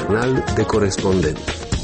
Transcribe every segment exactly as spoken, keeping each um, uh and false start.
Jurnal de corespondent.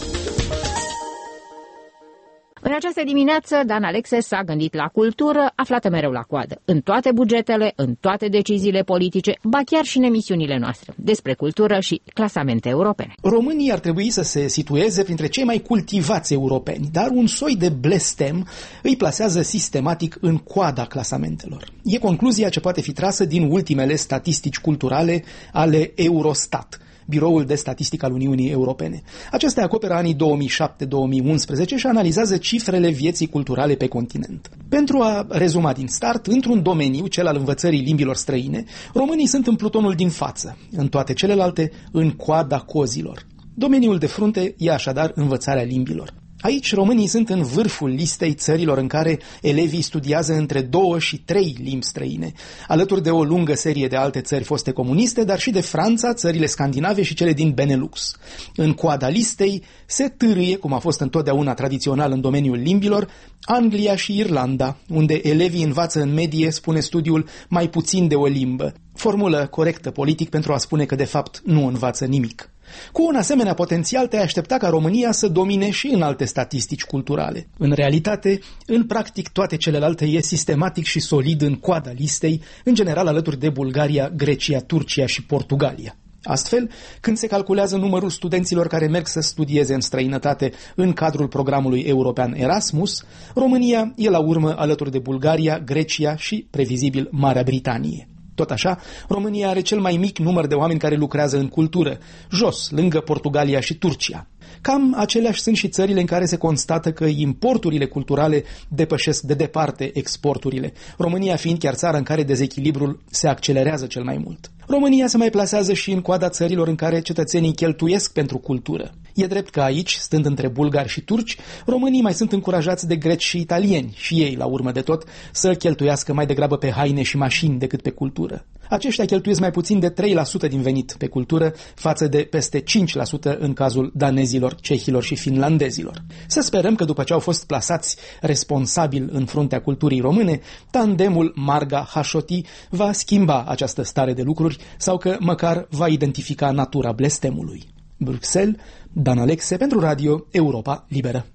În această dimineață, Dan Alexe s-a gândit la cultură, aflată mereu la coadă, în toate bugetele, în toate deciziile politice, ba chiar și în emisiunile noastre, despre cultură și clasamente europene. Românii ar trebui să se situeze printre cei mai cultivați europeni, dar un soi de blestem îi plasează sistematic în coada clasamentelor. E concluzia ce poate fi trasă din ultimele statistici culturale ale Eurostat, Biroul de Statistică al Uniunii Europene. Acestea acoperă anii două mii șapte două mii unsprezece și analizează cifrele vieții culturale pe continent. Pentru a rezuma din start, într-un domeniu, cel al învățării limbilor străine, românii sunt în plutonul din față, în toate celelalte în coada cozilor. Domeniul de frunte e așadar învățarea limbilor. Aici românii sunt în vârful listei țărilor în care elevii studiază între două și trei limbi străine, alături de o lungă serie de alte țări foste comuniste, dar și de Franța, țările scandinave și cele din Benelux. În coada listei se târâie, cum a fost întotdeauna tradițional în domeniul limbilor, Anglia și Irlanda, unde elevii învață în medie, spune studiul, mai puțin de o limbă. Formulă corectă politic pentru a spune că de fapt nu învață nimic. Cu un asemenea potențial te-ai aștepta ca România să domine și în alte statistici culturale. În realitate, în practic toate celelalte e sistematic și solid în coada listei, în general alături de Bulgaria, Grecia, Turcia și Portugalia. Astfel, când se calculează numărul studenților care merg să studieze în străinătate în cadrul programului european Erasmus, România e la urmă alături de Bulgaria, Grecia și, previzibil, Marea Britanie. Tot așa, România are cel mai mic număr de oameni care lucrează în cultură, jos, lângă Portugalia și Turcia. Cam aceleași sunt și țările în care se constată că importurile culturale depășesc de departe exporturile, România fiind chiar țara în care dezechilibrul se accelerează cel mai mult. România se mai plasează și în coada țărilor în care cetățenii cheltuiesc pentru cultură. E drept că aici, stând între bulgari și turci, românii mai sunt încurajați de greci și italieni, și ei, la urmă de tot, să cheltuiască mai degrabă pe haine și mașini decât pe cultură. Aceștia cheltuiesc mai puțin de trei la sută din venit pe cultură, față de peste cinci la sută în cazul danezilor, cehilor și finlandezilor. Să sperăm că după ce au fost plasați responsabil în fruntea culturii române, tandemul Marga-Hashoti va schimba această stare de lucruri sau că măcar va identifica natura blestemului. Bruxelles, Dan Alexe pentru Radio Europa Liberă.